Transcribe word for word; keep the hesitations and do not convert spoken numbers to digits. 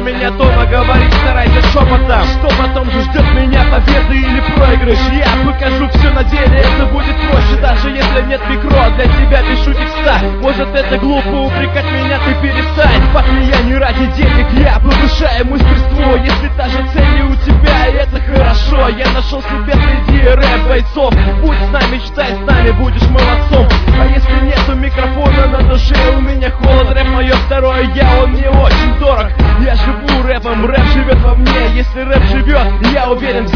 меня дома, говорить старайся шепотом, что потом же ждет меня, победы или проигрыш. Я покажу все на деле, это будет проще, даже если нет микро. Для тебя без шутик встать, может это глупо, упрекать меня ты перестань. Под влиянию ради денег я повышаю мастерство. Если та же цель у тебя, это хорошо. Я нашел себе среди рэп-бойцов. Будь с нами, читай с нами, будешь молодцом. А если нету микрофона на душе, у меня холод. Рэп мое второе я, он мне очень дорог. Я живу рэпом, рэп живет во мне. Если рэп живет, я уверен,